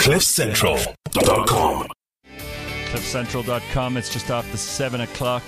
CliffCentral.com. CliffCentral.com. It's just after 7 o'clock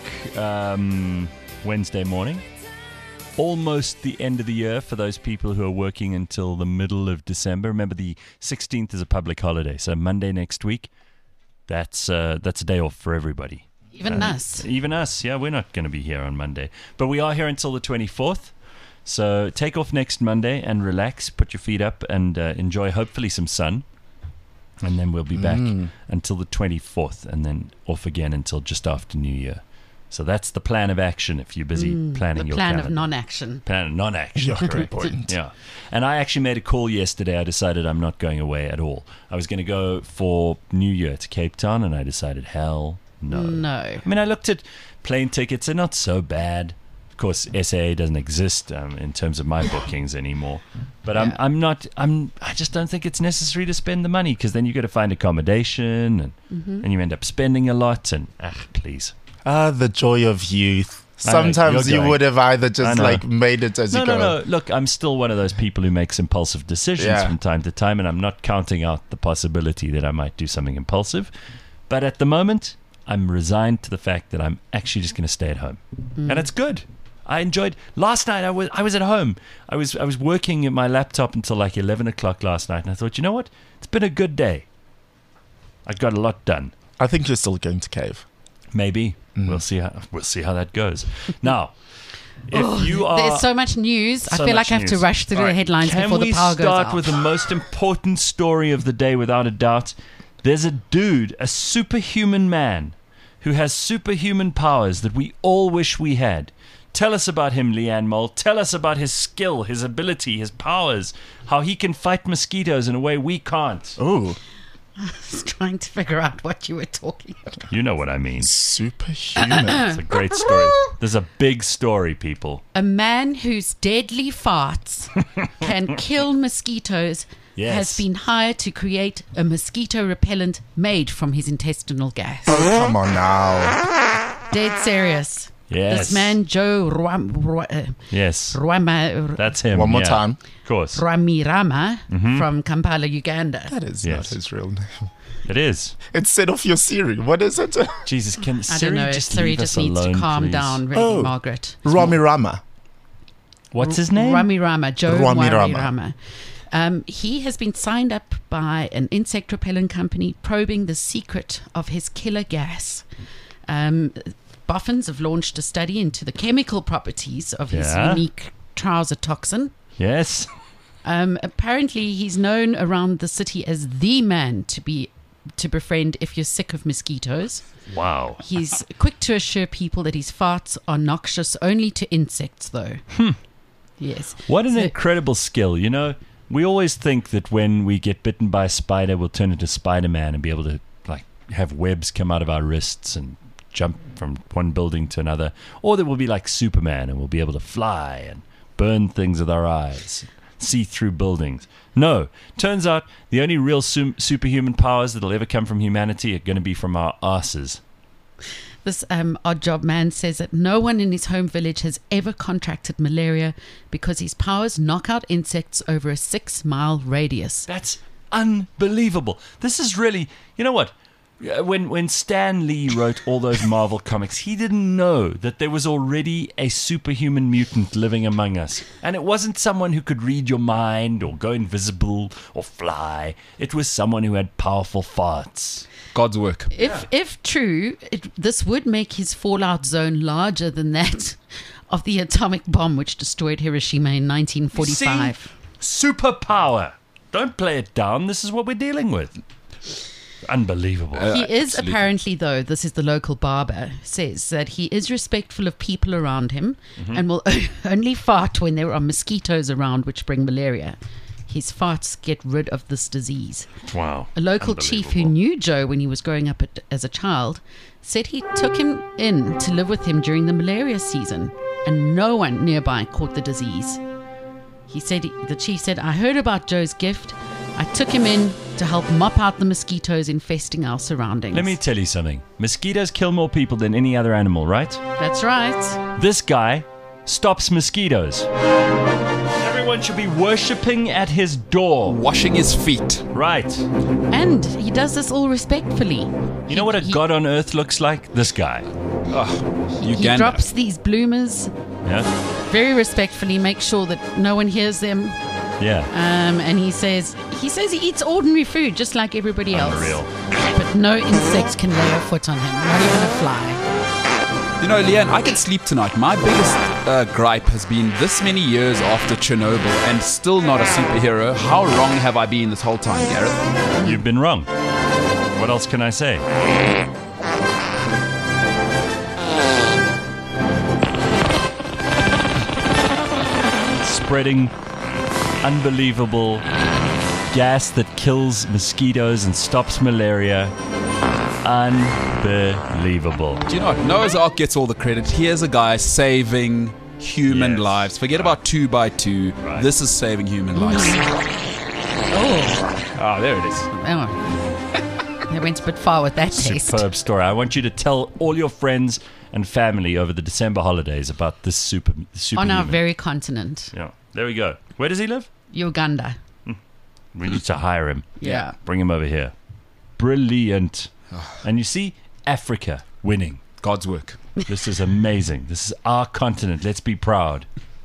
Wednesday morning. Almost the end of the year for those people who are working until the middle of December. Remember, the 16th is a public holiday, so Monday next week, that's a day off for everybody. Even us. Even us, yeah. We're not going to be here on Monday. But we are here until the 24th. So take off next Monday and relax, put your feet up, and enjoy hopefully some sun. And then we'll be back until the 24th, and then off again until just after New Year. So that's the plan of action if you're busy planning your calendar. The plan of non-action. Plan of non-action. Yeah, good point. Yeah. And I actually made a call yesterday. I decided I'm not going away at all. I was going to go for New Year to Cape Town, and I decided, hell no. No. I mean, I looked at plane tickets. They're not so bad. Of course, SAA doesn't exist in terms of my bookings anymore. But I just don't think it's necessary to spend the money, because then you got to find accommodation, and you end up spending a lot. And please. The joy of youth. Sometimes you would have either just made it as you go. No. Look, I'm still one of those people who makes impulsive decisions from time to time, and I'm not counting out the possibility that I might do something impulsive. But at the moment, I'm resigned to the fact that I'm actually just going to stay at home, and it's good. I enjoyed last night. I was at home. I was working at my laptop until like 11 o'clock last night, and I thought, you know what? It's been a good day. I got a lot done. I think you're still going to cave. Maybe. We'll see how that goes. Now, if you are... There's so much news. I feel like I have to rush through the headlines before the power goes out. Can we start with the most important story of the day, without a doubt? There's a dude, a superhuman man, who has superhuman powers that we all wish we had. Tell us about him, Leanne Mole. Tell us about his skill, his ability, his powers, how he can fight mosquitoes in a way we can't. Oh. I was trying to figure out what you were talking about. You know what I mean. Superhuman. It's a great story. There's a big story, people. A man whose deadly farts can kill mosquitoes has been hired to create a mosquito repellent made from his intestinal gas. Oh, come on now. Dead serious. Yes. This man, Joe Yes. Rama, That's him. One more time. Of course. Ramirama from Kampala, Uganda. That is not his real name. It is. It's set off your Siri. What is it? Jesus, can I Siri don't know. just Siri leave just us needs alone, to calm please? down, really, Margaret. Ramirama. What's his name? Ramirama, Joe Ramirama. He has been signed up by an insect repellent company probing the secret of his killer gas. Boffins have launched a study into the chemical properties of his unique trouser toxin. Yes. Apparently, he's known around the city as the man to befriend if you're sick of mosquitoes. Wow. He's quick to assure people that his farts are noxious only to insects, though. Yes. What an incredible skill. You know, we always think that when we get bitten by a spider, we'll turn into Spider-Man and be able to have webs come out of our wrists and jump from one building to another, or that we'll be like Superman and we'll be able to fly and burn things with our eyes, see through buildings. No, turns out the only real superhuman powers that'll ever come from humanity are going to be from our asses. This odd job man says that no one in his home village has ever contracted malaria because his powers knock out insects over a 6-mile radius. That's unbelievable. This is really, you know what? When Stan Lee wrote all those Marvel comics, he didn't know that there was already a superhuman mutant living among us. And it wasn't someone who could read your mind or go invisible or fly. It was someone who had powerful farts. God's work. If true, this would make his fallout zone larger than that of the atomic bomb which destroyed Hiroshima in 1945. See? Superpower. Don't play it down. This is what we're dealing with. Unbelievable. He is apparently, though, this is the local barber, says that he is respectful of people around him and will only fart when there are mosquitoes around which bring malaria. His farts get rid of this disease. Wow. A local chief who knew Joe when he was growing up as a child said he took him in to live with him during the malaria season, and no one nearby caught the disease. The chief said, I heard about Joe's gift. I took him in to help mop out the mosquitoes infesting our surroundings. Let me tell you something. Mosquitoes kill more people than any other animal, right? That's right. This guy stops mosquitoes. Everyone Everyone should be worshipping at his door. Washing his feet. Right. And he does this all respectfully. You know what a god on earth looks like? This guy. He Uganda. drops these bloomers Yeah. very respectfully, makes sure that no one hears them. Yeah. And he says he eats ordinary food just like everybody else. Unreal. But no insect can lay a foot on him, not even a fly. You know, Leanne, I can sleep tonight. My biggest gripe has been this many years after Chernobyl and still not a superhero. How wrong have I been this whole time, Gareth? You've been wrong. What else can I say? Spreading unbelievable gas that kills mosquitoes and stops malaria. Unbelievable. Do you know what? Noah's Ark gets all the credit. Here's a guy saving human lives. Forget about 2x2. Right. This is saving human lives. Oh, There it is. they went a bit far with that taste. Superb story. I want you to tell all your friends and family over the December holidays about this On our superhuman. very continent, Yeah, there we go. Where does he live? Uganda. We need to hire him. Yeah. Bring him over here. Brilliant. And you see, Africa winning. God's work. This is amazing. This is our continent. Let's be proud.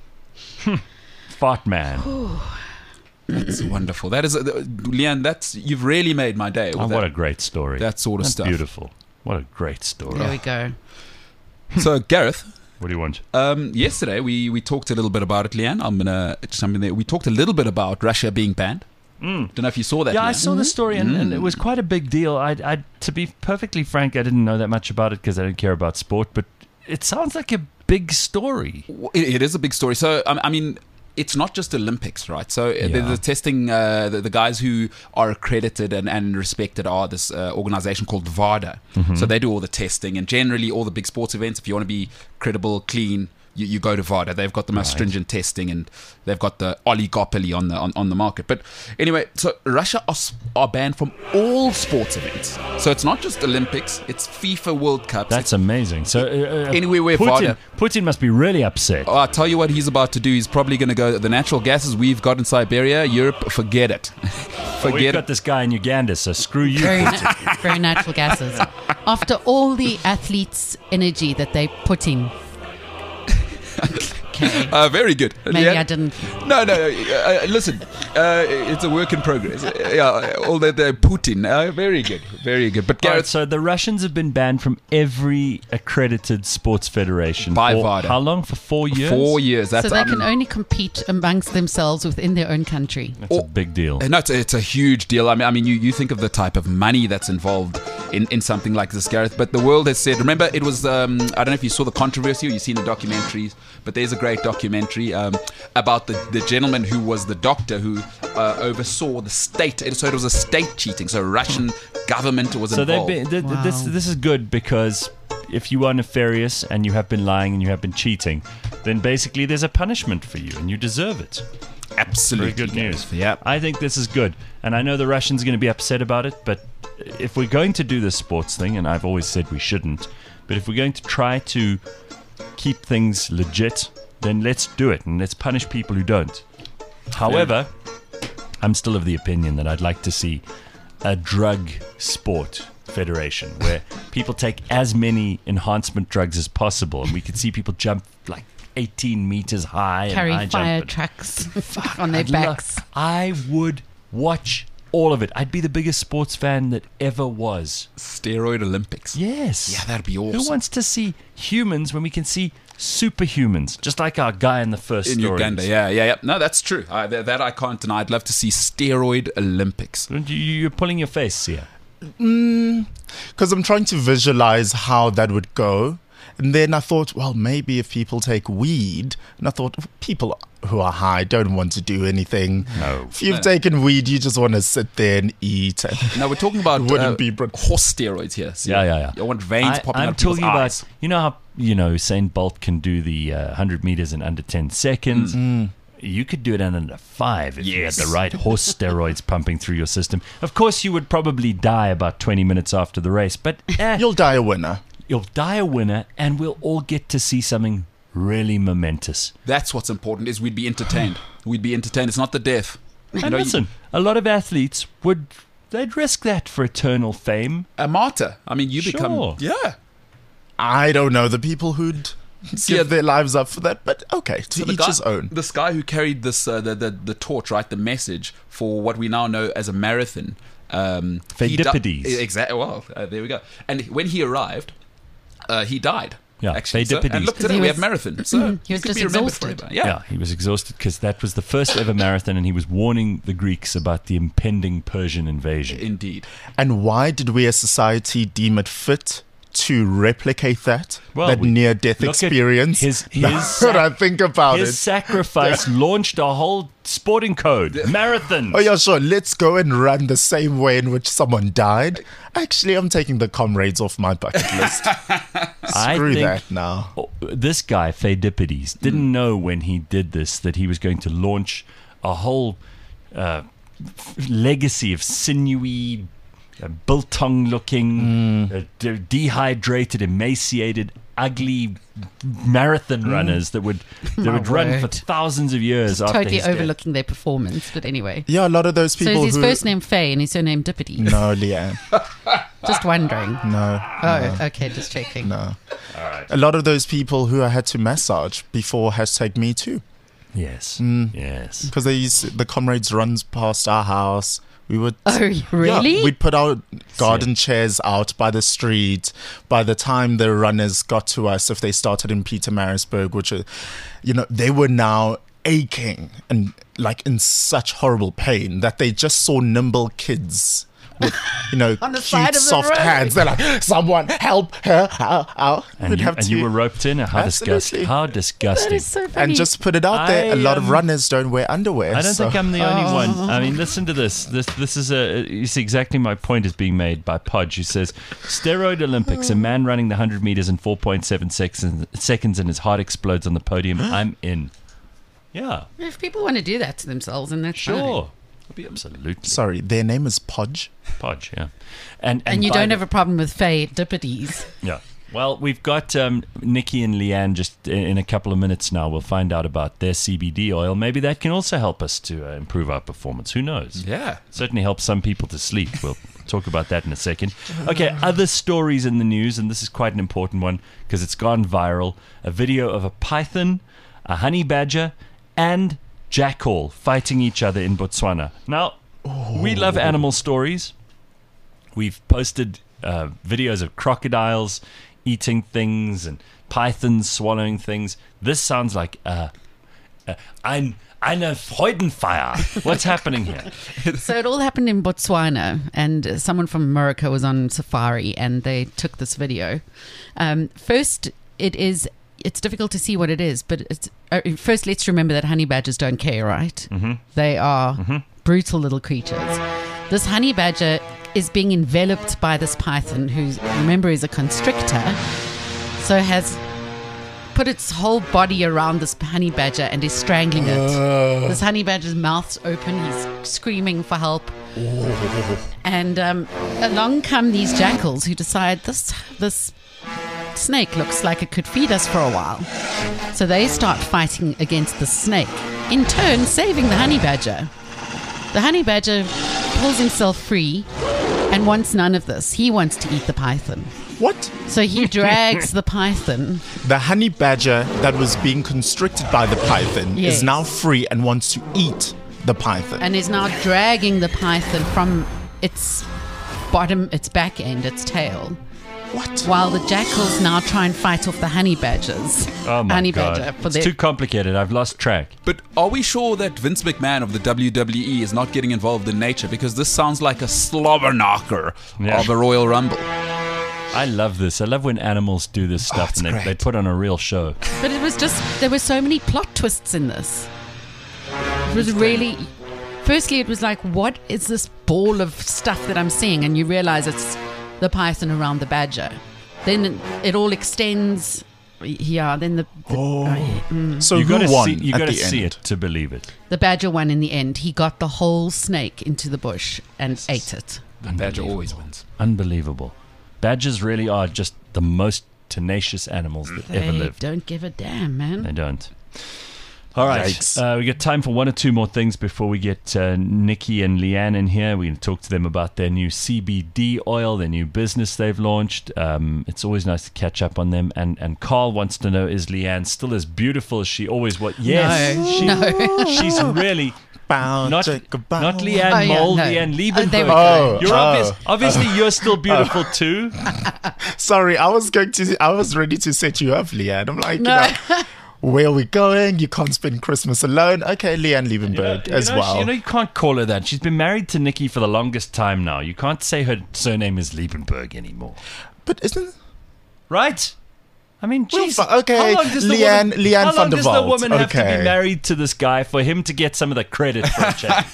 Fart man. That's wonderful. That is, Leanne, you've really made my day. With Oh, that, what a great story. that sort of That's stuff. beautiful. What a great story. There we go. So, Gareth, What do you want? yesterday we talked a little bit about it, Leanne. We talked a little bit about Russia being banned. Don't know if you saw that. Yeah, I Leanne. saw the story, and it was quite a big deal. To be perfectly frank, I didn't know that much about it because I didn't care about sport, but it sounds like a big story. It is a big story. So, I mean, it's not just Olympics, right? So the testing, the guys who are accredited and respected are this organization called VADA. So they do all the testing, and generally all the big sports events, if you want to be credible, clean, you go to VADA. They've got the most stringent testing, and they've got the oligopoly on the market. But anyway, so Russia are banned from all sports events. So it's not just Olympics; it's FIFA World Cups. That's amazing. So anywhere where VADA. Putin must be really upset. I'll tell you what he's about to do. He's probably going to go, the natural gases we've got in Siberia, Europe, forget it. We've Forget got it. this guy in Uganda, so screw you. Very natural gases. After all the athletes' energy that they put in. Okay. Very good. Maybe Yeah. I didn't. No. Listen, it's a work in progress. Yeah, all that Putin. Very good. Very good. But All right, Gareth, so the Russians have been banned from every accredited sports federation. By for VADA. How long? For 4 years? 4 years. That's So they can only compete amongst themselves within their own country. That's a big deal. No, it's a huge deal. I mean, you think of the type of money that's involved in something like this, Gareth. But the world has said. Remember, it was. I don't know if you saw the controversy or you've seen the documentaries, but there's a great documentary about the gentleman who was the doctor who oversaw the state. So it was a state cheating. So Russian government was So involved. this is good because if you are nefarious and you have been lying and you have been cheating, then basically there's a punishment for you and you deserve it. Absolutely Very good news. Gareth. Yeah. I think this is good. And I know the Russians are going to be upset about it, but if we're going to do this sports thing, and I've always said we shouldn't, but if we're going to try to keep things legit, then let's do it and let's punish people who don't. However, I'm still of the opinion that I'd like to see a drug sport federation where people take as many enhancement drugs as possible, and we could see people jump like 18 meters high Carry and high fire jump. trucks on their I'd backs. I would watch all of it. I'd be the biggest sports fan that ever was. Steroid Olympics. Yes. Yeah, that'd be awesome. Who wants to see humans when we can see superhumans, just like our guy in the first In stories? Uganda, yeah. No, that's true. That I can't deny. I'd love to see steroid Olympics. You're pulling your face here. Because I'm trying to visualize how that would go. And then I thought, well, maybe if people take weed, and I thought, people who are high don't want to do anything. No. If you've taken weed, you just want to sit there and eat. And Now we're talking about Wouldn't be horse steroids here. So Yeah. I want veins popping I'm out of people's talking eyes. about, you know how, Usain Bolt can do the 100 meters in under 10 seconds? You could do it in under 5 if you had Yes. the right horse steroids pumping through your system. Of course, you would probably die about 20 minutes after the race, but you'll die a winner. you'll die a winner, and we'll all get to see something really momentous. That's what's important, is we'd be entertained. We'd be entertained. It's not the death. And listen, a lot of athletes they'd risk that for eternal fame. A martyr. I mean, you Sure. become... Yeah. I don't know the people who'd give their lives up for that, but okay, to So the each guy- his own. This guy who carried this the torch, right, the message for what we now know as a marathon. Pheidippides. Exactly. Well, there we go. And when he arrived, he died. Yeah, actually. So, Pheidippides. and look today, He we was- have marathon. So he was could just be remembered exhausted. forever. Yeah, he was exhausted because that was the first ever marathon, and he was warning the Greeks about the impending Persian invasion. Indeed. And why did we as society deem it fit to replicate that Well, that we- near-death look at experience? his Now that I think about His it. sacrifice launched a whole sporting code, marathon. Oh yeah, sure. Let's go and run the same way in which someone died. Actually, I'm taking the comrades off my bucket list. I Screw think that now. this guy, Pheidippides, didn't know when he did this that he was going to launch a whole legacy of sinewy, biltong-looking, dehydrated, emaciated, ugly marathon runners that would run for word. thousands of years after Totally his death. overlooking their performance, but anyway. Yeah, a lot of those So people is his who... first name Faye and his surname Dippides? No, Leanne. Just wondering. No. Oh, okay, just checking. No. A lot of those people who I had to massage before #MeToo. Yes, yes. Because the comrades runs past our house. We would... Oh, really? Yeah, we'd put our garden chairs out by the street. By the time the runners got to us, if they started in Pietermaritzburg, which, they were now aching and like in such horrible pain that they just saw nimble kids with, On the side cute of the soft road. hands. They're like, someone help her. Ow. And you were roped in? How disgusting. Absolutely. How That disgusting. is so funny. And just put it out there, a lot of runners don't wear underwear. I don't so- think I'm the only one. I mean, listen to this. This is you see exactly my point is being made by Podge, who says, steroid Olympics, a man running the 100 meters in 4.7 seconds and his heart explodes on the podium. I'm in. Yeah, If people want to do that to themselves, and that's sure. Absolutely. Sorry, their name is Podge. Podge, yeah. And And you by don't the- have a problem with Faye Dippides. Yeah. Well, we've got Nikki and Leanne just in a couple of minutes now. We'll find out about their CBD oil. Maybe that can also help us to improve our performance. Who knows? Yeah. Certainly helps some people to sleep. We'll talk about that in a second. Okay, other stories in the news, and this is quite an important one because it's gone viral. A video of a python, a honey badger, and jackal fighting each other in Botswana. Now, we love animal stories. We've posted videos of crocodiles eating things and pythons swallowing things. This sounds like eine Freudenfeier. What's happening here? So it all happened in Botswana, and someone from America was on safari, and they took this video. First, it's difficult to see what it is, but first let's remember that honey badgers don't care, right? Mm-hmm. They are brutal little creatures. This honey badger is being enveloped by this python, who, remember, is a constrictor, so has put its whole body around this honey badger and is strangling it. This honey badger's mouth's open, he's screaming for help. And along come these jackals who decide this snake looks like it could feed us for a while. So they start fighting against the snake, in turn saving the honey badger. The honey badger pulls himself free and wants none of this. He wants to eat the python. What? So he drags the python. The honey badger that was being constricted by the python Yes. is now free and wants to eat the python. And is now dragging the python from its bottom, its back end, its tail. What? While the jackals now try and fight off the honey badgers. Oh my honey God. badger for It's their too complicated. I've lost track. But are we sure that Vince McMahon of the WWE is not getting involved in nature? Because this sounds like a slobber knocker Yeah. of a Royal Rumble. I love this. I love when animals do this stuff it's and they great. put on a real show. But it was just, there were so many plot twists in this. It was really, firstly, it was like, what is this ball of stuff that I'm seeing? And you realize it's the python around the badger. Then it all extends. Yeah, then So You who gotta won see, you at gotta the see end? it to believe it. the badger won in the end. He got the whole snake into the bush and ate it. The badger always wins. Unbelievable. Badgers really are just the most tenacious animals that ever They lived. don't give a damn, man. They don't. All right. Yikes. We got time for one or two more things before we get Nikki and Leanne in here. We're going to talk to them about their new CBD oil, their new business they've launched. It's always nice to catch up on them. And Carl wants to know, is Leanne still as beautiful as she always was? Yes. No. She's really... Bow, Not Jacob, bow. Leanne Oh, yeah, Moll, no. Leanne Oh, there we Liebenberg. go. You're obviously you're still beautiful too. Sorry, I was ready to set you up, Leanne. I'm like, No. where are we going? You can't spend Christmas alone. Okay, Leanne Liebenberg as well. You can't call her that. She's been married to Nikki for the longest time now. You can't say her surname is Liebenberg anymore. But isn't Right? I mean, Well, jeez. okay, How long does the Leanne- woman, Leanne how van long der does the Walt, woman have to okay. be married to this guy for him to get some of the credit for a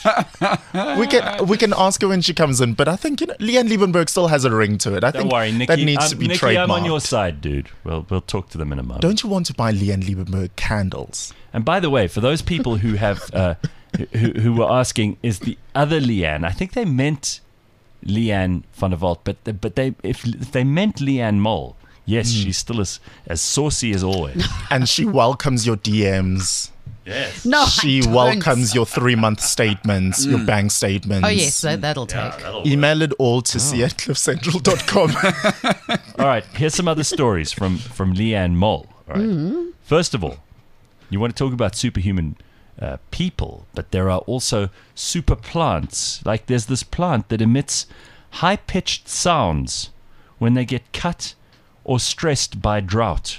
change? we can ask her when she comes in? But I think Leanne Liebenberg still has a ring to it. I Don't think worry, Nikki. that needs to be Nikki, trademarked. I'm on your side, dude. We'll talk to them in a moment. Don't you want to buy Leanne Liebenberg candles? And by the way, for those people who have who were asking, is the other Leanne? I think they meant Leanne van der Walt, but if they meant Leanne Moll, yes, she's still as saucy as always. And she welcomes your DMs. Yes. No, I She don't. welcomes your 3-month statements, your bank statements. Oh, yes, that'll take. Email it all to see@cliffcentral.com. All right. Here's some other stories from Leanne Moll. All right. First of all, you want to talk about superhuman people, but there are also super plants. Like there's this plant that emits high-pitched sounds when they get cut or stressed by drought.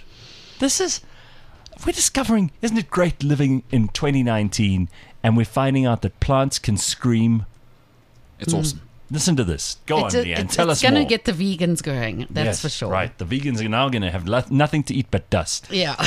We're discovering, isn't it great living in 2019 and we're finding out that plants can scream? It's awesome. Listen to this. Go on, Leanne. Tell us It's going more. to get the vegans going, that's Yes, for sure. Right. The vegans are now going to have nothing to eat but dust. Yeah.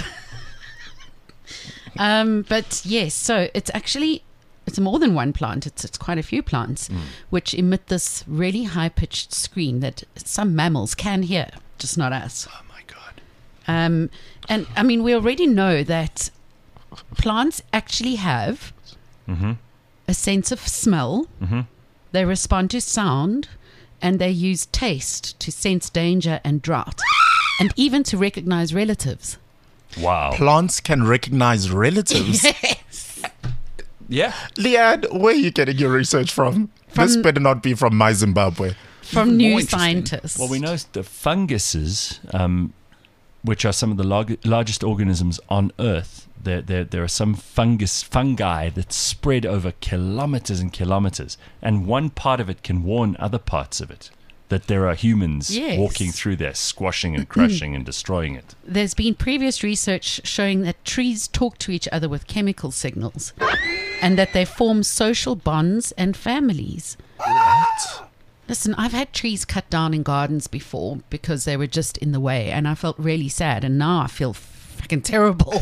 But yes, so it's more than one plant. It's quite a few plants which emit this really high-pitched scream that some mammals can hear, just not us. Oh, my God. And I mean, we already know that plants actually have a sense of smell. They respond to sound, and they use taste to sense danger and drought, and even to recognize relatives. Wow. Plants can recognize relatives. Yes. Yeah. Leanne, where are you getting your research from? This better not be from my Zimbabwe. From Even New more interesting. Scientist. Well, we know the funguses, which are some of the largest organisms on Earth, there are some fungi that spread over kilometers and kilometers, and one part of it can warn other parts of it that there are humans Yes. walking through there, squashing and crushing and destroying it. There's been previous research showing that trees talk to each other with chemical signals and that they form social bonds and families. What? Listen, I've had trees cut down in gardens before because they were just in the way, and I felt really sad, and now I feel fucking terrible.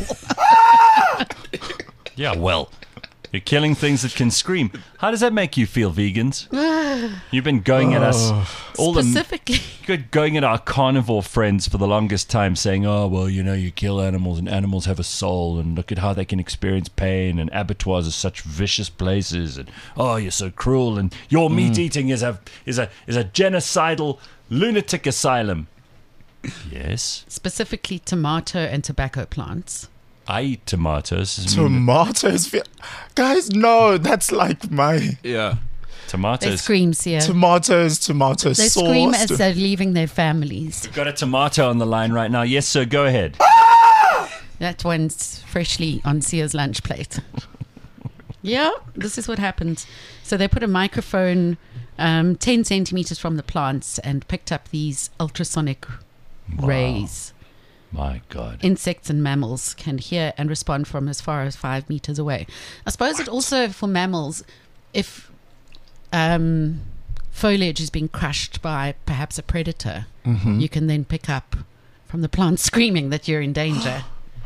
Yeah, well, you're killing things that can scream. How does that make you feel, vegans? You've been going at us Specifically. going at our carnivore friends for the longest time, saying, "Oh, well, you kill animals, and animals have a soul, and look at how they can experience pain, and abattoirs are such vicious places, and oh, you're so cruel, and your meat eating is a genocidal lunatic asylum." Yes, Specifically tomato and tobacco plants. I eat tomatoes. Tomatoes. Guys, no, that's like my Yeah. They Tomatoes. scream, yeah. tomato They sauce. scream as they're leaving their families. Got a tomato on the line right now. Yes, sir. Go ahead. That one's freshly on Sia's lunch plate. Yeah, this is what happens. So they put a microphone 10 centimeters from the plants and picked up these ultrasonic rays. My God. Insects and mammals can hear and respond from as far as 5 meters away. I suppose it also for mammals, if foliage is being crushed by perhaps a predator, you can then pick up from the plant screaming that you're in danger.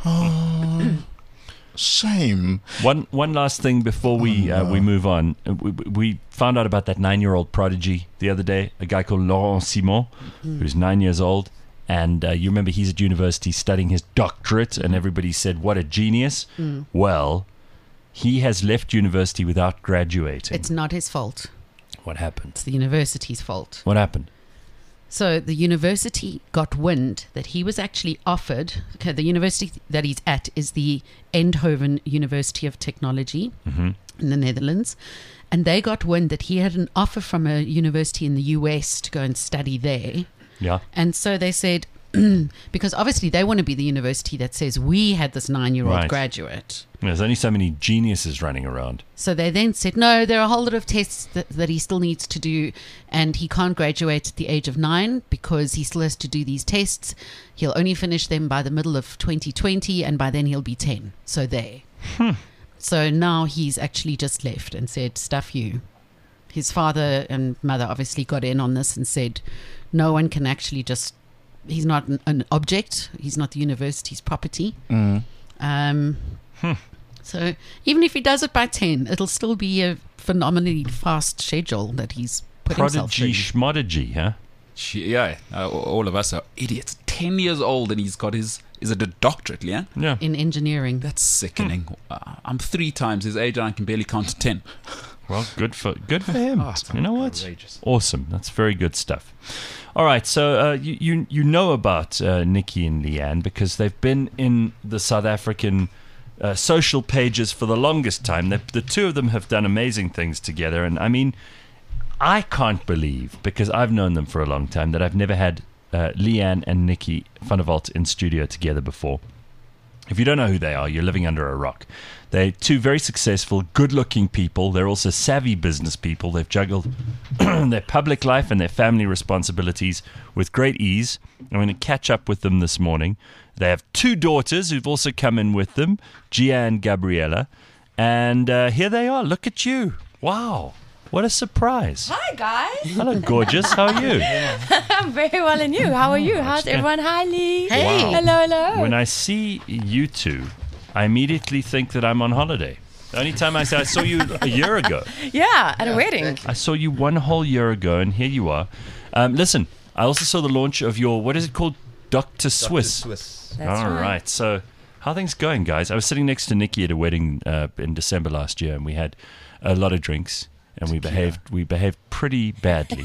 Shame. One last thing before we move on. We found out about that 9-year-old prodigy the other day, a guy called Laurent Simon, who's 9 years old. And you remember he's at university studying his doctorate, and everybody said, what a genius. Well, he has left university without graduating. It's not his fault. What happened? It's the university's fault. What happened? So the university got wind that he was actually offered. Okay, the university that he's at is the Eindhoven University of Technology in the Netherlands. And they got wind that he had an offer from a university in the US to go and study there. Yeah. And so they said, because obviously they want to be the university that says, we had this 9-year-old Right. graduate. There's only so many geniuses running around. So they then said, no, there are a whole lot of tests that he still needs to do, and he can't graduate at the age of 9 because he still has to do these tests. He'll only finish them by the middle of 2020, and by then he'll be 10. So there. So now he's actually just left and said, stuff you. His father and mother obviously got in on this and said, no one can actually just, he's not an object. He's not the university's property. So even if he does it by 10, it'll still be a phenomenally fast schedule that he's put himself Prodigy through. schmodigy, huh? All of us are idiots. 10 years old and he's got is it a doctorate, Leanne? Yeah. In engineering. That's sickening. I'm 3 times his age and I can barely count to 10. Well, good for him. it's You know what? outrageous. Awesome. That's very good stuff. All right, so you know about Nikki and Leanne because they've been in the South African social pages for the longest time. The two of them have done amazing things together, and I mean, I can't believe, because I've known them for a long time, that I've never had Leanne and Nikki van der Walt in studio together before. If you don't know who they are, you're living under a rock. They're two very successful, good-looking people. They're also savvy business people. They've juggled their public life and their family responsibilities with great ease. I'm going to catch up with them this morning. They have 2 daughters who've also come in with them, Gia and Gabriella. And here they are. Look at you. Wow. What a surprise. Hi, guys. Hello, gorgeous. How are you? I'm very well, and you? How are you? How's everyone? Hi, Lee. Hey. Wow. Hello, hello. When I see you two, I immediately think that I'm on holiday. The only time I saw you a year ago. Yeah, at a wedding. I saw you 1 whole year ago, and here you are. Listen, I also saw the launch of your, what is it called? Dr. Swiss. That's All right. So, how are things going, guys? I was sitting next to Nikki at a wedding in December last year, and we had a lot of drinks, and we behaved pretty badly.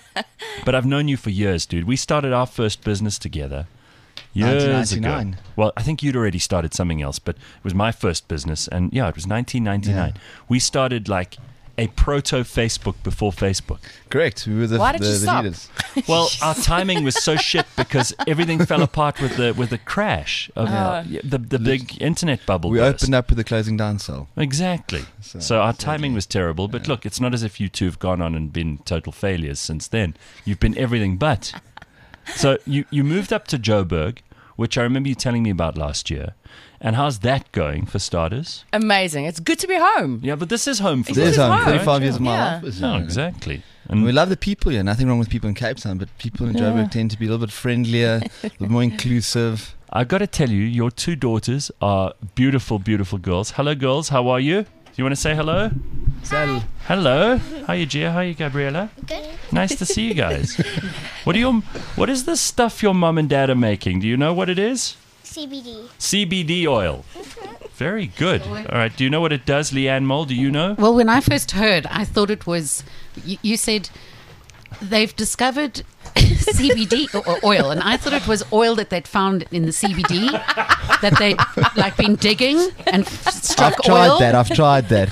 But I've known you for years, dude. We started our first business together years ago. 1999. Well, I think you'd already started something else, but it was my first business, and yeah, it was 1999. Yeah. We started like a proto Facebook before Facebook. Correct. We were the, Why did the, you the stop? leaders. Well, our timing was so shit because everything fell apart with the crash of the big internet bubble. We burst. opened up with the closing down sale. Exactly. So our timing was terrible. But look, it's not as if you two have gone on and been total failures since then. You've been everything but. So you moved up to Joburg, which I remember you telling me about last year. And how's that going for starters? Amazing. It's good to be home. Yeah, but this is home for There's is home. home. 35 years of my Yeah. life. Was No, home. exactly. And And we love the people here. Nothing wrong with people in Cape Town, but people in Joburg tend to be a little bit friendlier, a little more inclusive. I got to tell you, your 2 daughters are beautiful, beautiful girls. Hello, girls. How are you? Do you want to say hello? Sal. Hello. How are you, Gia? How are you, Gabriella? Good. Nice to see you guys. What is this stuff your mum and dad are making? Do you know what it is? CBD. CBD oil. Very good. All right. Do you know what it does, Leanne Mole? Do you know? Well, when I first heard, I thought it was, you said they've discovered CBD oil, and I thought it was oil that they'd found in the CBD that they'd like been digging and struck I've tried that.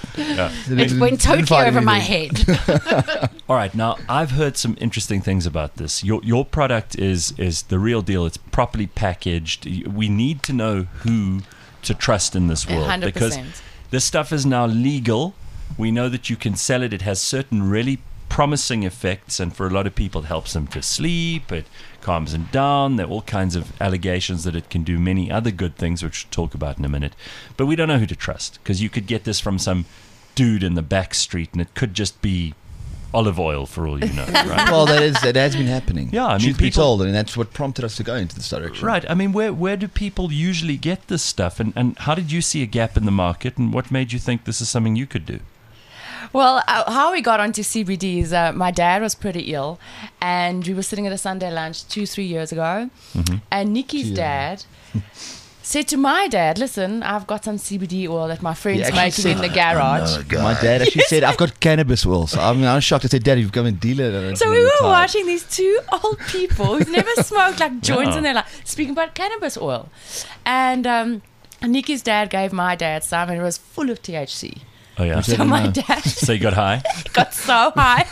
It went totally over my head. All right. Now, I've heard some interesting things about this. Your product is the real deal. It's properly packaged. We need to know who to trust in this world 100%. because this stuff is now legal. We know that you can sell it. It has certain really promising effects, and for a lot of people it helps them to sleep, it calms them down. There are all kinds of allegations that it can do many other good things, which we'll talk about in a minute. But we don't know who to trust, because you could get this from some dude in the back street and it could just be olive oil for all you know, right? Well, that has been happening. Yeah, I mean, Truth be people- told, and that's what prompted us to go into this direction. Right. I mean, where do people usually get this stuff, and how did you see a gap in the market, and what made you think this is something you could do? Well, how we got onto CBD is my dad was pretty ill, and we were sitting at a Sunday lunch 2-3 years ago, and Nikki's dad said to my dad, listen, I've got some CBD oil that my friend's actually making in said- the garage. My dad actually said, I've got cannabis oil. So I was shocked. I said, Dad, you've become a dealer. So we were watching these two old people who've never smoked like joints in their life speaking about cannabis oil. And Nikki's dad gave my dad some and it was full of THC. Oh yeah. So my dad So you got high? got so high.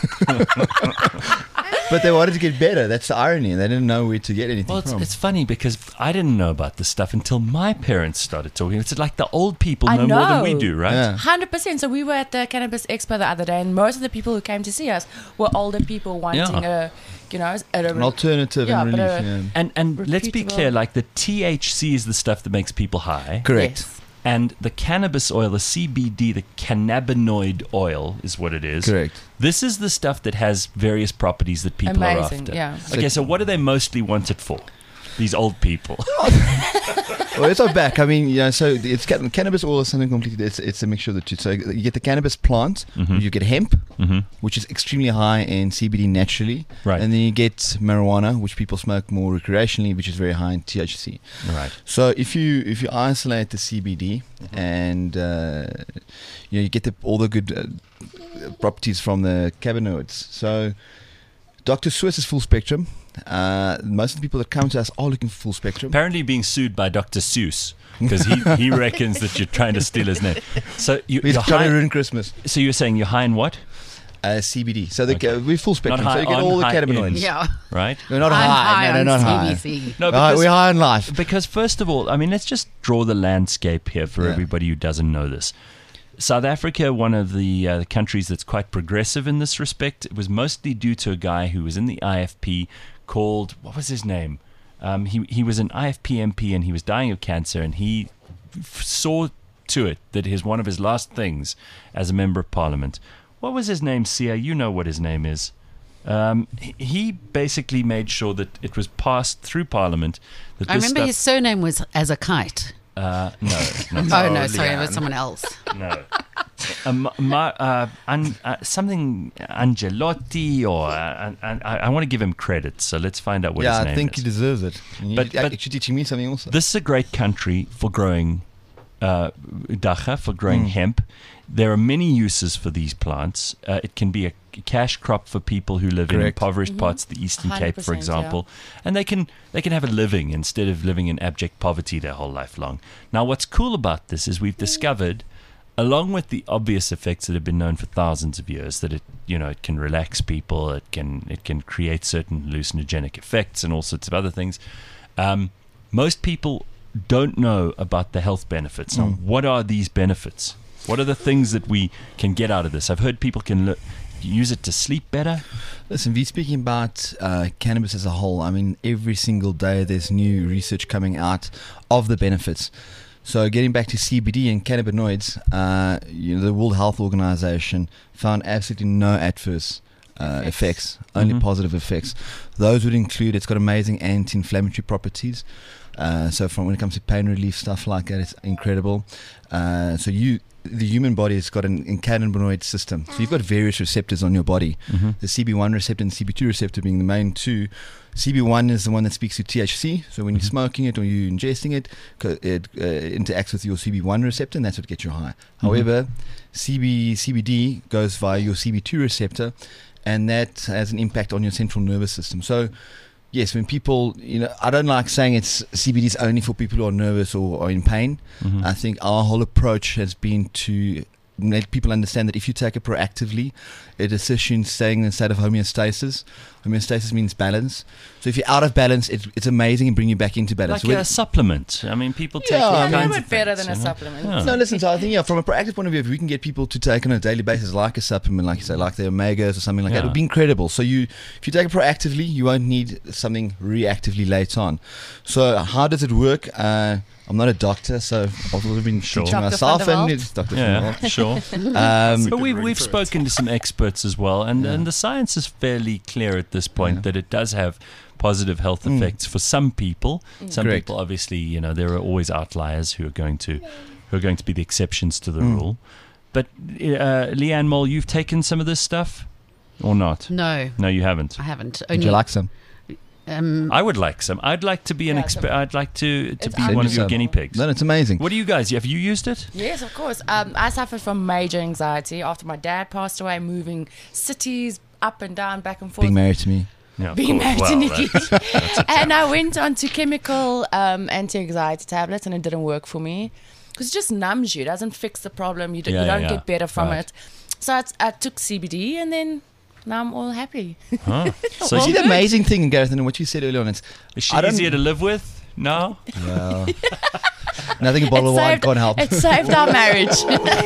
But they wanted to get better. That's the irony. They didn't know where to get anything Well, from. it's funny because I didn't know about this stuff until my parents started talking. It's like the old people I know more than we know. do, right? Yeah. 100%. So we were at the Cannabis Expo the other day, and most of the people who came to see us were older people wanting An alternative Yeah, and but relief. Yeah. And let's be Reputable. clear, like the THC is the stuff that makes people high. Correct. Yes. And the cannabis oil, the CBD, the cannabinoid oil is what it is. Correct. This is the stuff that has various properties that people are Amazing, after. yeah. Okay, so what do they mostly want it for? These old people. Well, it's our back. I mean, so it's cannabis oil is something completely. It's a mixture of the two. So you get the cannabis plant, you get hemp, which is extremely high in CBD naturally, Right. and then you get marijuana, which people smoke more recreationally, which is very high in THC. Right. So if you isolate the CBD and you get all the good properties from the cannabinoids. So Dr. Swiss is full spectrum. Most of the people that come to us are looking for full spectrum. Apparently being sued by Dr. Seuss because he reckons that you're trying to steal his name. So We're you're trying high, to ruin Christmas. so you're saying you're high in what? CBD. So Okay. we're full spectrum. high So you get on, all the high in. cannabinoids. Yeah. Right? We're not I'm high. No, on not high. CBC. No, because We're high in life. Because first of all, I mean, let's just draw the landscape here for Yeah. everybody who doesn't know this. South Africa, one of the countries that's quite progressive in this respect, it was mostly due to a guy who was in the IFP called, what was his name? He was an IFP MP and he was dying of cancer, and he saw to it that one of his last things as a member of parliament. What was his name, Sia? You know what his name is. He basically made sure that it was passed through parliament. That I this remember stuff, his surname was as a kite. no, Oh, no, sorry, it was someone else. no. Something Angelotti, or I want to give him credit, so let's find out what his name I think is. he deserves it. And But- you're but- actually teaching me something also. This is a great country for growing dacha, for growing hemp. There are many uses for these plants. It can be a cash crop for people who live in Correct. impoverished parts of the Eastern Cape, for 100%, example, and they can have a living instead of living in abject poverty their whole life long. Now, what's cool about this is we've discovered, along with the obvious effects that have been known for thousands of years, that it can relax people, it can create certain hallucinogenic effects and all sorts of other things. Most people don't know about the health benefits. Now, what are these benefits? What are the things that we can get out of this? I've heard people can use it to sleep better. Listen, we're speaking about cannabis as a whole. I mean, every single day there's new research coming out of the benefits. So getting back to CBD and cannabinoids, the World Health Organization found absolutely no adverse effects, only positive effects. Those would include, it's got amazing anti-inflammatory properties. So from when it comes to pain relief, stuff like that, it's incredible. The human body has got an cannabinoid system. So you've got various receptors on your body. The CB1 receptor and CB2 receptor being the main two. CB1 is the one that speaks to THC. So when you're smoking it or you're ingesting it, it interacts with your CB1 receptor, and that's what gets you high. However, CBD goes via your CB2 receptor, and that has an impact on your central nervous system. So yes, when people, I don't like saying it's CBD is only for people who are nervous or are in pain. I think our whole approach has been to let people understand that if you take it proactively, it assists you in staying in a state of homeostasis. Homeostasis means balance. So if you're out of balance, it's amazing and bring you back into balance. Like a supplement. I mean, people take all Yeah, A kinds little of bit better things, than a you know? supplement. Yeah. No, listen, so I think, from a proactive point of view, if we can get people to take on a daily basis like a supplement, like you say, like the omegas or something like that, it would be incredible. So if you take it proactively, you won't need something reactively later on. So how does it work? I'm not a doctor, so I've been teaching Dr. myself, Van der and Walt. it's Dr. Van der Yeah, Walt. sure. But good ring we've for it. spoken to some experts as well, and the science is fairly clear at this point that it does have positive health effects for some people. Some Correct. people, obviously, there are always outliers who are going to be the exceptions to the rule. But Leanne Mole, you've taken some of this stuff or not? No, No, you haven't. I haven't. Would you like some? I would like some. I'd like to be an Yeah, expert. I'd like to It's be one of your Send guinea pigs. No, it's amazing. What do you guys? Have you used it? Yes, of course. I suffered from major anxiety after my dad passed away, moving cities up and down, back and forth. Being married to me. Yeah, of Being course. married to Well, Nikki. that's a And I went on to chemical anti-anxiety tablets, and it didn't work for me because it just numbs you. It doesn't fix the problem. You Yeah, don't yeah, get better from right. it. So I took CBD, and then now I'm all happy. Huh. So See, you, the amazing thing, Gareth, and what you said earlier on, it's is she I don't- easier to live with now? well, nothing a bottle of wine can't help. It saved our marriage.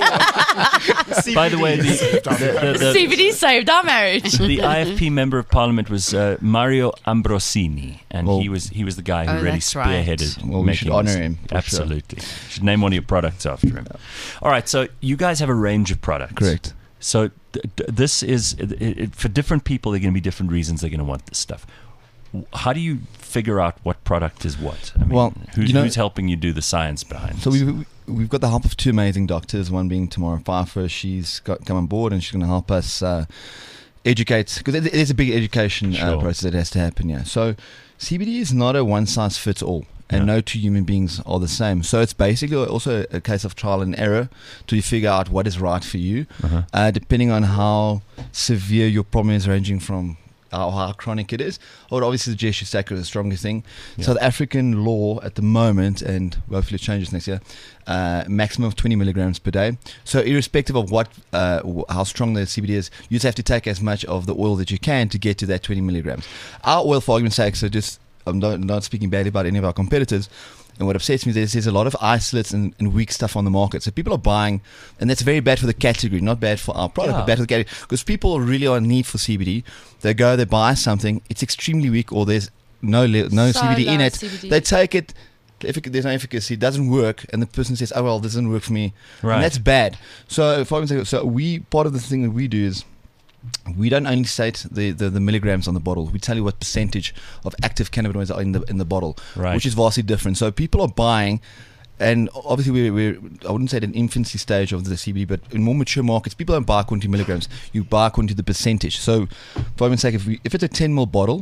By the way, the CBD saved our marriage. the IFP member of parliament was Mario Ambrosini, and Well- he was the guy who Oh, really that's right. spearheaded. Well, we should making honour this. him, for sure. Absolutely. Should name one of your products after him. All right, so you guys have a range of products. Correct. So this is for different people. There are going to be different reasons they're going to want this stuff. How do you figure out what product is what? I mean, Well, who's helping you do the science behind? So this? we've got the help of two amazing doctors. One being Tamara Pfeiffer. She's come on board and she's going to help us educate, because it is a big education Sure. process that has to happen. Yeah. So CBD is not a one size fits all. And Yeah. no two human beings are the same. So it's basically also a case of trial and error to figure out what is right for you, depending on how severe your problem is, ranging from how chronic it is. I would obviously suggest you start with the strongest thing. Yeah. South African law at the moment, and hopefully it changes next year, maximum of 20 milligrams per day. So irrespective of what, how strong the CBD is, you just have to take as much of the oil that you can to get to that 20 milligrams. Our oil, for argument's sake, so just I'm not speaking badly about any of our competitors. And what upsets me is there's a lot of isolates and weak stuff on the market. So people are buying, and that's very bad for the category, not bad for our product, Yeah. but bad for the category. Because people really are in need for CBD. They go, they buy something, it's extremely weak, or there's no So CBD in low it. CBD. They take it, there's no efficacy, it doesn't work, and the person says, oh, well, this doesn't work for me. Right. And that's bad. So, for argument's sake, part of the thing that we do is, we don't only state the milligrams on the bottle. We tell you what percentage of active cannabinoids are in the bottle, Right. which is vastly different. So people are buying, and obviously we're I wouldn't say at an infancy stage of the CBD, but in more mature markets, people don't buy according to milligrams. You buy according to the percentage. So, for argument's sake, if it's a 10 ml bottle,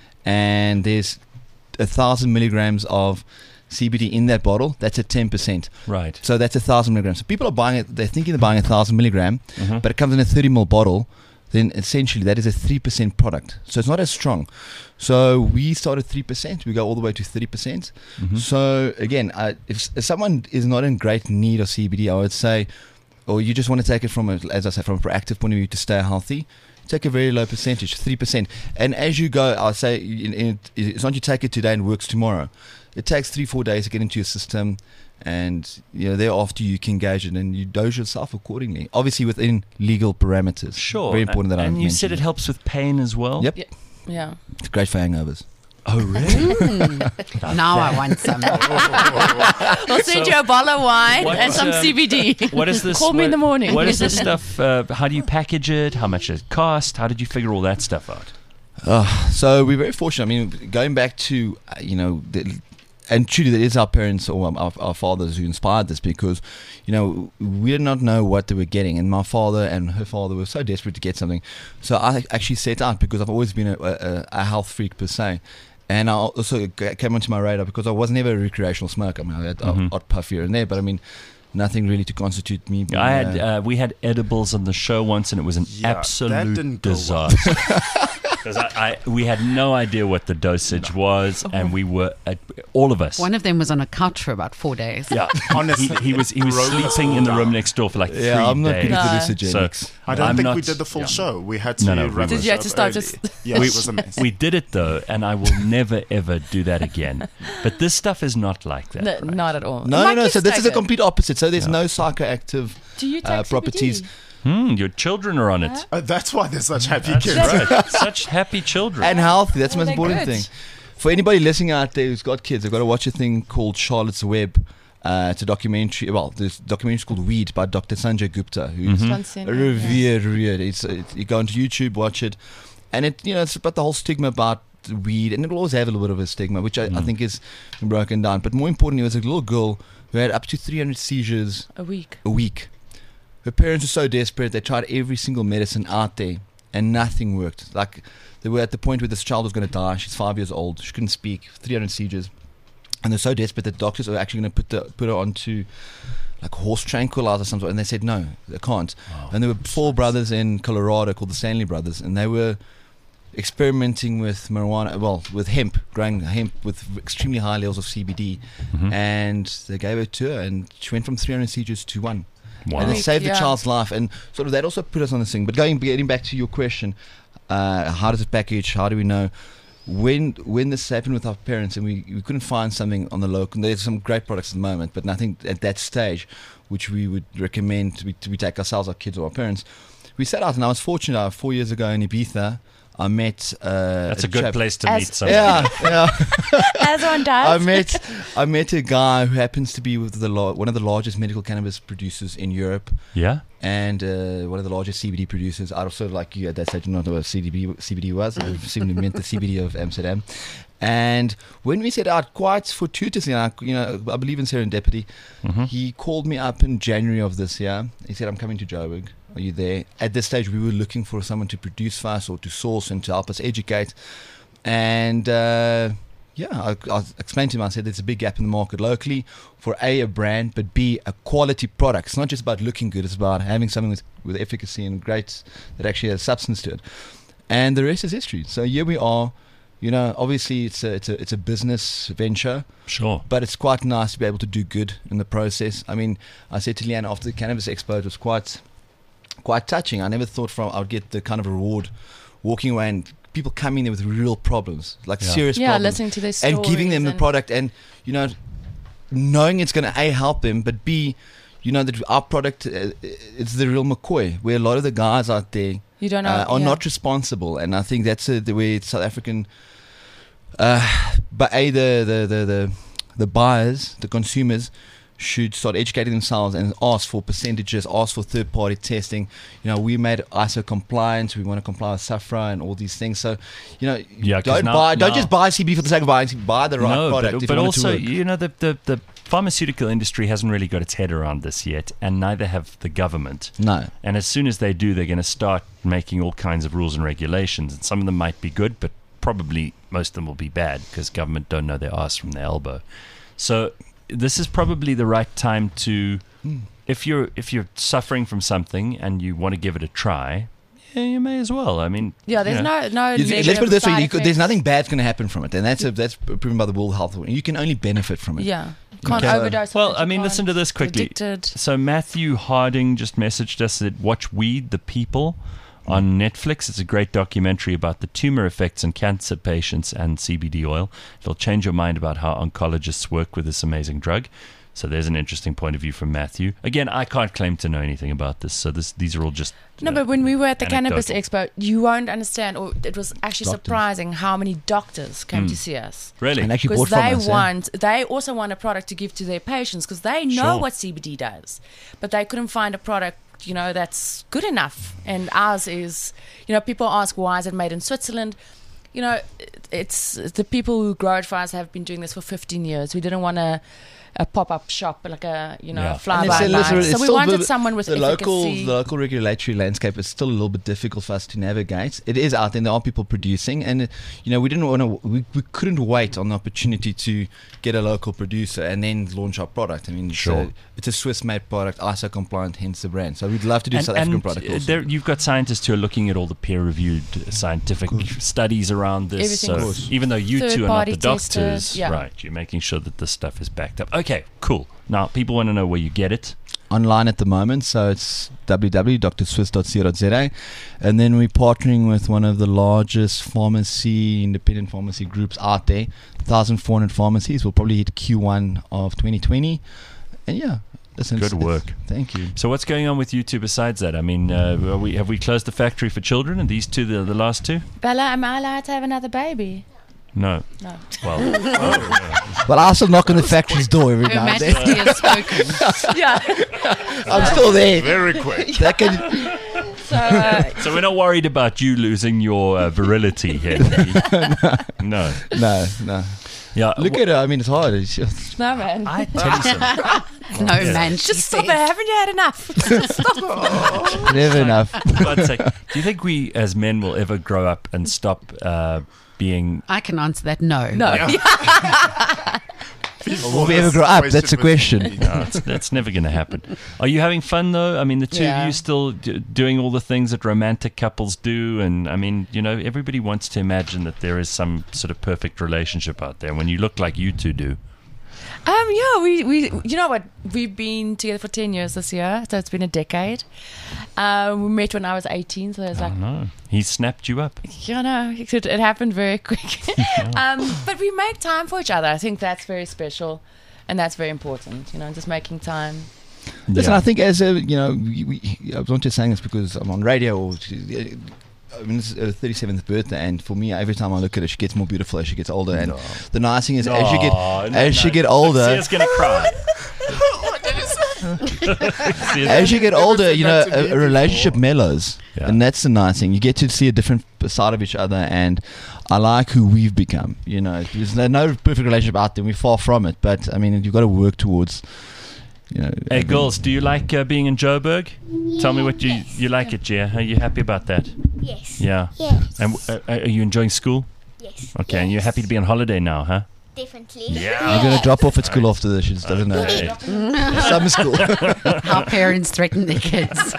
and there's 1,000 milligrams of CBD in that bottle, that's at 10%. Right. So that's 1,000 milligrams. So people are buying it, they're thinking they're buying 1,000 milligram, Mhm. but it comes in a 30 ml bottle, then essentially that is a 3% product. So it's not as strong. So we start at 3%, we go all the way to 30%. Mhm. So again, if someone is not in great need of CBD, I would say, or you just want to take it from as I said, from a proactive point of view to stay healthy, take a very low percentage, 3%. And as you go, I'll say, it's not you take it today and works tomorrow. It takes 3-4 days to get into your system, and thereafter you can gauge it and you dose yourself accordingly, obviously within legal parameters. Sure. Very important that I And you mention said it helps with pain as well. Yep. Yeah. It's great for hangovers. Oh, really? Now I want some. We'll send you a bottle of wine What, and some CBD. What is this? Call me in the morning. What is this stuff? How do you package it? How much does it cost? How did you figure all that stuff out? So we're very fortunate. I mean, going back to and truly, that is our parents or our fathers who inspired this, because we did not know what they were getting, and my father and her father were so desperate to get something. So I actually set out, because I've always been a health freak per se, and I also came onto my radar because I was never a recreational smoker. I mean, I had odd puff here and there, but I mean, nothing really to constitute me. Being, we had edibles on the show once, and it was an Yeah, that absolute didn't go well. disaster. Because we had no idea what the dosage was, and we were all of us. One of them was on a couch for about 4 days. Yeah, Honestly, he was Rose sleeping in the down. room next door for like 3 yeah, I'm not days. good at No. hallucinogenics. I don't I'm think not- we did the full yeah. show. We had to No, wrap we it Did you have up to start early. just- Yeah, it was a mess. We did it though, and I will never ever do that again. But this stuff is not like that. No, right? not at all. No. Mike, So this is a take it. complete opposite. So there's Yeah. no psychoactive Do you take properties. CBD? Your children are on it. That's why they're such happy That's kids. right. Such happy children. And healthy. That's the Oh, most they're important good. thing. For anybody listening out there who's got kids, they've got to watch a thing called Charlotte's Web. It's a documentary. Well, this documentary is called Weed by Dr. Sanjay Gupta, who's One cent, a revered. You go onto YouTube, watch it, and it's about the whole stigma about weed, and it'll always have a little bit of a stigma, which I think is broken down. But more importantly, it was a little girl who had up to 300 seizures A week. a week. Her parents were so desperate, they tried every single medicine out there, and nothing worked. Like, they were at the point where this child was going to die. She's 5 years old. She couldn't speak. 300 seizures, and they're so desperate that doctors are actually going to put her onto like horse tranquilizer or something. And they said no, they can't. Wow. And there were 4 brothers in Colorado called the Stanley brothers, and they were experimenting with marijuana, well, with hemp, growing hemp with extremely high levels of CBD, and they gave it to her, and she went from 300 seizures to 1. Wow. And it saved the Yeah. child's life, and sort of that also put us on this thing. But getting back to your question, how does it package? How do we know? When this happened with our parents, and we couldn't find something on the local, there's some great products at the moment, but nothing at that stage which we would recommend we take ourselves, our kids, or our parents. We set out, and I was fortunate. 4 years ago in Ibiza, I met. That's a good chap- place to As- meet someone. Yeah. As one does. I met a guy who happens to be with one of the largest medical cannabis producers in Europe, Yeah? and one of the largest CBD producers. I also, like you at that stage, did not know what CBD was. I simply meant the CBD of Amsterdam. And when we set out, quite fortuitously, I believe in serendipity, he called me up in January of this year. He said, "I'm coming to Joburg. Are you there?" At this stage, we were looking for someone to produce for us or to source and to help us educate. And I explained to him, I said, there's a big gap in the market locally for a brand, but B, a quality product. It's not just about looking good, it's about having something with efficacy and great, that actually has substance to it. And the rest is history. So here we are. Obviously it's a business venture, Sure. but it's quite nice to be able to do good in the process. I mean, I said to Leanne after the Cannabis Expo, it was quite touching. I never thought I would get the kind of reward walking away and people coming there with real problems, like serious Yeah, problems, listening to their stories. and giving them the product, and knowing it's going to A, help them, but B, that our product it's the real McCoy, where a lot of the guys out there You don't know. are not responsible. And I think that's the way South African but the buyers, the consumers, should start educating themselves and ask for percentages, ask for third-party testing. We made ISO compliant. We want to comply with SAFRA and all these things. So, Yeah, 'cause don't now- just buy CBD for the sake of buying. Buy the right product. But also, the pharmaceutical industry hasn't really got its head around this yet, and neither have the government. No. And as soon as they do, they're going to start making all kinds of rules and regulations. And some of them might be good, but probably most of them will be bad because government don't know their arse from their elbow. So this is probably the right time to, if you're suffering from something and you want to give it a try, yeah, you may as well. I mean, Yeah, there's no Let's negative put it this way: side there's effects. nothing bad's going to happen from it, and that's proven by the World Health Organization. You can only benefit from it. Yeah, can't Okay. overdose. Well, on it, I you mean, can't listen to this quickly. addicted. So Matthew Harding just messaged us that watch Weed, the People on Netflix. It's a great documentary about the tumor effects in cancer patients and CBD oil. It'll change your mind about how oncologists work with this amazing drug. So there's an interesting point of view from Matthew. Again, I can't claim to know anything about this, so these are all just No, but when we were at the Cannabis anecdotal. Expo, you won't understand, or it was actually Doctors. surprising how many doctors came to see us. Really. And actually Because bought from us. they also want a product to give to their patients because they know Sure. what CBD does, but they couldn't find a product, that's good enough. And ours is, people ask why is it made in Switzerland? It's the people who grow it for us have been doing this for 15 years. We didn't want a pop-up shop, like a Yeah. fly And by it's night. So we still wanted someone with the efficacy. local regulatory landscape is still a little bit difficult for us to navigate. It is out there. There are people producing, and we didn't want to. We couldn't wait on the opportunity to get a local producer and then launch our product. I mean, Sure. it's a Swiss-made product, ISO compliant, hence the brand. So we'd love to do South African product also. You've got scientists who are looking at all the peer-reviewed scientific studies around this. Everything. So Of course. even though you two are not Third-party the doctors, testers, yeah. right, you're making sure that this stuff is backed up. Okay, cool. Now, people want to know where you get it. Online at the moment, so it's www.drswiss.co.za, and then we're partnering with one of the largest independent pharmacy groups out there, 1,400 pharmacies. We'll probably hit Q1 of 2020, and yeah, listen, Good work. Thank you. So what's going on with you two besides that? I mean, have we closed the factory for children? And these two, the last two? Bella, am I allowed to have another baby? No. No. Well, Well, I still knock on the factory's door every Her now and then. Majesty has spoken. Yeah. I'm still there. Very quick. That can, so we're not worried about you losing your virility, Henry. No. no. Yeah. Look at her. I mean, it's hard. It's just, No, man. I tell you something. No, man. She Just stop it. says. Haven't you had enough? never enough. God's sake. Do you think we as men will ever grow up and stop being... I can answer that. No. No. Will we ever grow up? That's the question. No, that's never going to happen. Are you having fun though? I mean, the two of Yeah. you still doing all the things that romantic couples do, and I mean, you know, everybody wants to imagine that there is some sort of perfect relationship out there. When you look like you two do, Yeah, we you know what? We've been together for 10 years this year, so it's been a decade. We met when I was 18, so it was like, no, he snapped you up. you know, it happened very quick. But we make time for each other. I think that's very special, and that's very important. You know, just making time. Listen, Yeah. I think as a, you know, I was not just saying this because I'm on radio or. I mean, this is her 37th birthday, and for me, every time I look at her, she gets more beautiful as she gets older. And the nice thing is, as you get older, Sia's gonna cry. as you get older, you know, said that to me a relationship mellows, Yeah. and that's the nice thing. You get to see a different side of each other, and I like who we've become. You know, there's no perfect relationship out there. We're far from it, but I mean, you've got to work towards. You know, Hey, girls, do you like being in Joburg? Tell me what you like it, Gia. Are you happy about that? Yes. Yeah. Yes. And are you enjoying school? Yes. Okay, and you're happy to be on holiday now, huh? Definitely. I'm going to drop off at school after this. She just doesn't know. Hey. Summer school. How parents threaten their kids.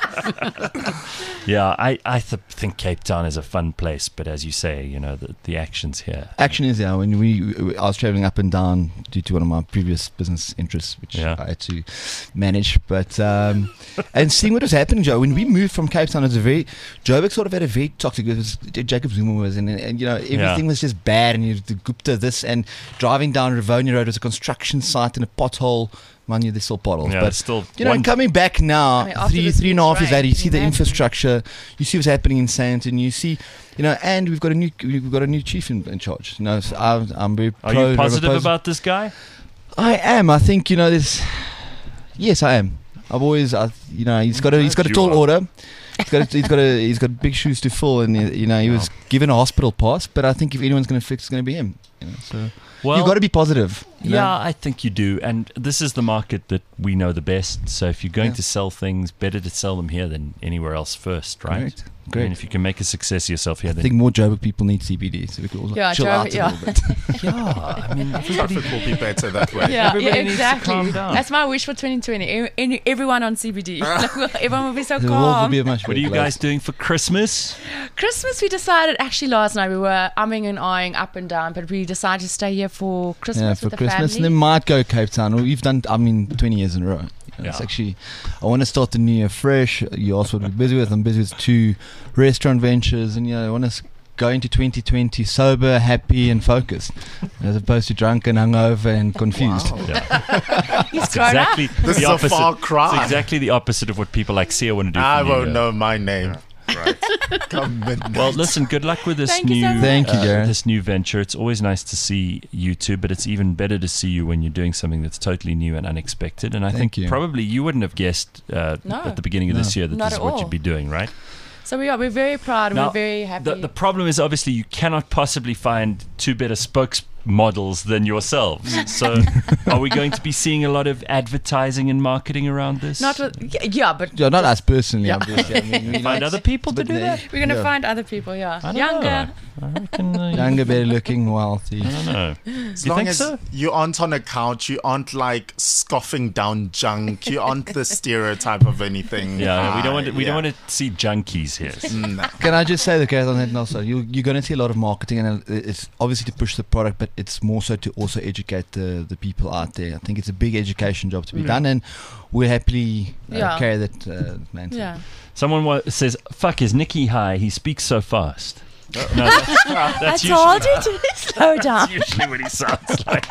Yeah, I think Cape Town is a fun place, but as you say, you know, the action's here. Action is there. When I was traveling up and down due to one of my previous business interests, which Yeah. I had to manage. But and seeing what was happening, Joe, when we moved from Cape Town, it was Joburg sort of had a very toxic. It was Jacob Zuma was, and you know everything was just bad, and the Gupta this, and driving down Rivonia Road was a construction site in a pothole. Mind you, there's still potholes, Yeah, but it's still you know, one- coming back now, I mean, after three this and a half years rain, later, you see the imagine. infrastructure, you see what's happening in Sandton, you see, you know, and we've got a new chief in charge. You know, so I'm very. Are pro you positive Ramaphosa. about this guy? I am. I think you know this. Yes, I am. I've always, you know, he's got a You tall are. order. He's got big shoes to fill, and you know he was given a hospital pass. But I think if anyone's going to fix, it's going to be him. You know, so Well, you've got to be positive. You know? Yeah, I think you do. And this is the market that we know the best. So if you're going Yeah. to sell things, better to sell them here than anywhere else first, right? Great. I Great. mean, if you can make a success of yourself here, I then think more Joburg people need CBD, so we can all Yeah, chill out Joburg, yeah. a little bit. yeah, I mean, Traffic will be better that way. Yeah, Everybody needs to exactly. calm down. That's my wish for 2020. Everyone on CBD. Everyone will be so The world will calm. be a much what better are you place. guys doing for Christmas? Christmas, we decided actually last night we were umming and ahhing up and down, but we decided to stay here for Christmas Yeah, with for the Christmas, and family. then might go Cape Town. We've done, 20 years in a row. You know, It's Yeah. actually, I want to start the new year fresh. You asked what we're busy with. I'm busy with 2 restaurant ventures, and I want to go into 2020 sober, happy, and focused, as opposed to drunk and hungover and confused. Wow. Yeah. He's It's grown exactly This the is a opposite. far cry. It's exactly the opposite of what people like Sia want to do. I for New won't Year. know my name. Right. Come midnight. Well, listen. Good luck with this Thank you new so much. Thank you, Gareth. this new venture. It's always nice to see you two, but it's even better to see you when you're doing something that's totally new and unexpected. And I Thank think you. probably you wouldn't have guessed No. at the beginning of this year that Not this is at what all. you'd be doing, right? So we're very proud and Now, we're very happy. The problem is obviously you cannot possibly find 2 better spokesmodels than yourselves. So, are we going to be seeing a lot of advertising and marketing around this? Not with, yeah, but Yeah, not us personally. Obviously. I mean, you know, Find other people to but do they- that. we're going to Yeah. find other people, I don't Younger. know. I reckon, Younger, better looking, wealthy. I don't know. as you long think as so? you aren't on a couch, you aren't like scoffing down junk, you aren't the stereotype of anything. Yeah, we don't want to, we Yeah. don't want to see junkies here. No. Can I just say that, Gareth, on that also, you're going to see a lot of marketing, and it's obviously to push the product, but it's more so to also educate the people out there. I think it's a big education job to be done, and we're happily Yeah. carry that mantle. Yeah. Someone says, "Fuck, is Nicky high? He speaks so fast." No, that's I told usually, you to slow down. usually what he sounds like.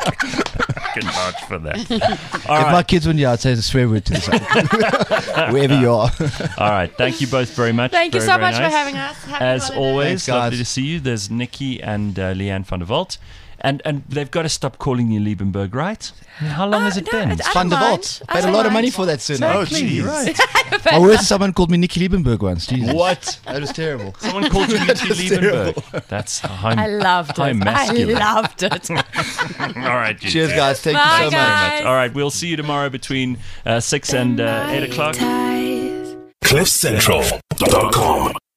I can vouch for that. All If my right, kids were here, I'd say it's a swear word to this. Wherever you are. all right. Thank you both very much. Thank you Very, so very much for nice. having us. Happy As holidays. always, Thanks, lovely guys. to see you. There's Nikki and Leanne van der Walt. And they've got to stop calling you Liebenberg, right? I mean, how long has it been? I Van don't der mind. Walt. I Paid a don't lot of mind. money for that surname. Oh, geez. Right. My worst, someone called me Nicky Liebenberg once. Jesus. What? That was terrible. Someone called you Nicky Liebenberg. That's high. I loved high it. masculine. I loved it. All right, G. Cheers, guys. Thank Bye, you so guys. much. All right, we'll see you tomorrow between 6 and 8 o'clock. CliffCentral.com